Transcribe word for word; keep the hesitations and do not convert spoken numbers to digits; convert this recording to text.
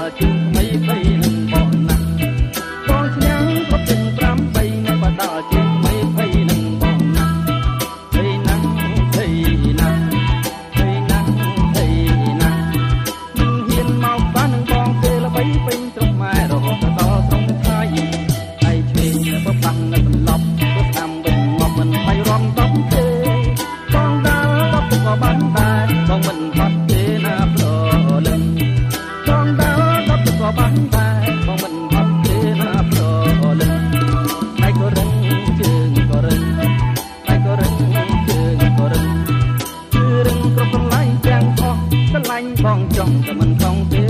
ជើងថ្មីភ័យនឹងបងណាស់បងឆ្នាំគ្រប់ទាំងប្រាំបីនៅបដល់ជើងថ្មីភ័យនឹងបងណាស់ភ័យណាស់ភ័យណាស់ភ័យណាស់ភ័យណាស់មិនហ៊ានមកបាននឹងបងទេល្បីពេញត្រង់ម៉ែរហូតដល់ត្រង់ថ្ងៃឯឆ្វេងបបាំងនៅបន្លប់ទៅតាមវិញមកមិនបៃរំតបទេបងដើរតបទៅក៏បានដែរបងមិនផាត់ទេណាប្រលឹងបងដើរតបទៅក៏បានដែរបងមិនផាត់ទេណាប្រលឹងដៃក៏រឹងជើងក៏រឹងដៃក៏រឹងជើងក៏រឹងគឺរឹងគ្រប់កន្លែងទាំងអស់ស្រឡាញ់បងចង់តែមិនខំទេ